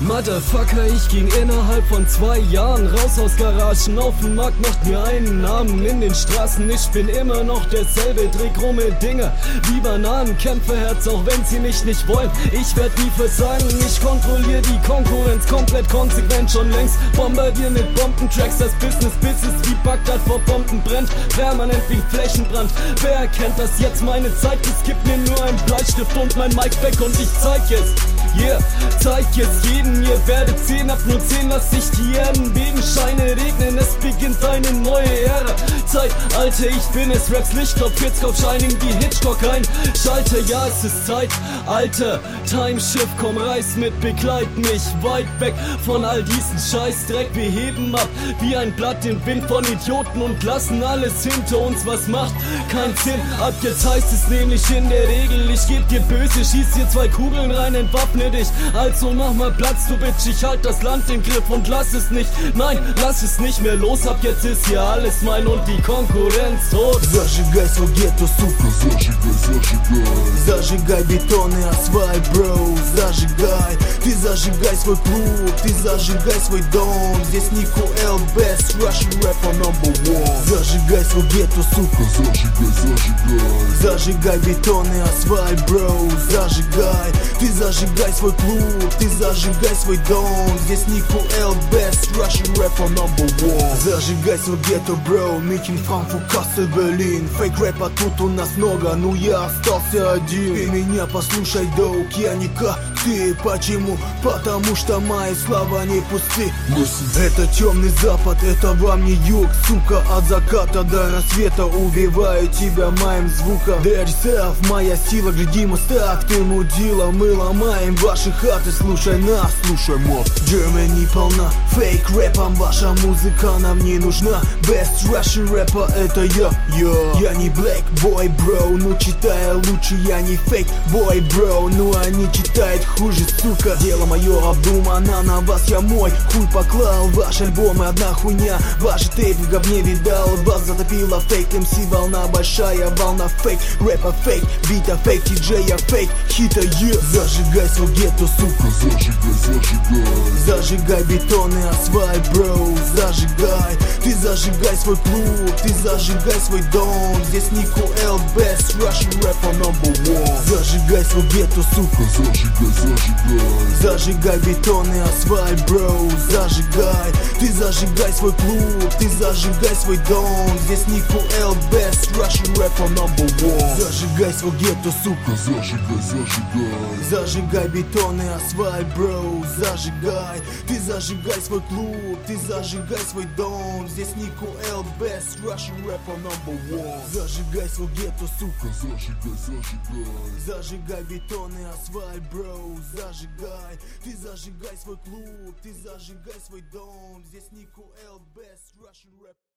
Motherfucker, ich ging innerhalb von 2 Jahren raus aus Garagen auf den Markt, macht mir einen Namen in den Straßen. Ich bin immer noch derselbe, dreh krumme Dinge wie Bananen, kämpfe Herz, auch wenn sie mich nicht wollen. Ich werd nie versagen, ich kontrolliere die Konkurrenz komplett konsequent schon längst. Bombardier mit Bombentracks, das Business bis es wie Bagdad vor Bomben brennt, permanent wie Flächenbrand. Wer erkennt das jetzt meine Zeit? Es gibt mir nur einen Bleistift und mein Mic back und ich zeig es. Yeah, zeig es jedem, ihr werdet sehen, ab nur 10 lass sich die Erden beben, Scheine regnen, es beginnt eine neue Ära. Alter, ich bin es, Raps Lichtklopf, jetzt kauf Shining wie Hitchcock ein. Schalter, ja, es ist Zeit, Alter, Timeshift, komm, reiß mit, begleit mich weit weg von all diesen Scheißdreck. Wir heben ab wie ein Blatt im Wind von Idioten und lassen alles hinter uns, was macht keinen Sinn. Ab jetzt heißt es nämlich in der Regel, ich geb dir böse, schieß dir 2 Kugeln rein, entwaffne dich. Also mach mal Platz, du Bitch, ich halt das Land im Griff und lass es nicht, nein, lass es nicht mehr los. Ab jetzt ist hier alles mein und die Konkurrenz tot. Зажигай свой гетто, сука, зажигай бетон и асфальт, бро, зажигай. Ты зажигай свой клуб, ты зажигай свой дом. Здесь Нико Л, best Russian rapper #1. Зажигай свой гетто, сука, зажигай бетон и асфальт, бро, зажигай. Ты зажигай свой клуб, ты зажигай свой дом. Здесь Нико Л, best Russian rapper #1. Зажигай свой гетто, бро, Митинг Франкфурт, Кассel, Берлин. Фейк рэпа тут у нас много, но я остался один. Ты меня послушай, доук, я не как ты. Почему? Потому что мои слова не пусты. Это темный запад, это вам не юг, сука. От заката до рассвета убиваю тебя моим звуком. Dare yourself, моя сила, гляди, мостак, ты мудила. Мы ломаем ваши хаты, слушай нас, слушай моп. Germany полна фейк рэпом, ваша музыка нам не нужна. Best Russian rapper это я. Я не black boy, bro, ну читая лучше, я не fake boy, bro, ну они читают хуже, сука. Дело мое обдумано, на вас я мой хуй поклал. Ваши альбомы одна хуйня, ваши тейпы в говне видал. Вас затопила фейк, МС волна большая, волна фейк, рэпа фейк, бита фейк, диджея фейк, хита Зажигай свой гетто, сука, зажигай бетон и асфальт, бро, зажигай. Ты зажигай свой клуб, ты зажигай свой дом. Здесь Нико Л, best Russian rapper #1. Зажигай свой гетто, сука, зажигай бетон и асфальт, бро, зажигай. Ты зажигай свой клуб, ты зажигай свой дом. Здесь Нико Л, best Russian rapper #1. Зажигай свой гетто, сука, зажигай бетон и асфальт, бро, зажигай. Ты зажигай свой клуб, ты зажигай свой дом. Здесь Нико Л, best Russian rapper #1. Зажигай свой гетто, сука, зажигай бетон и асфальт, бро, зажигай. Ты зажигай свой клуб, ты зажигай свой дом. Здесь Нико Л, best Russian rapper.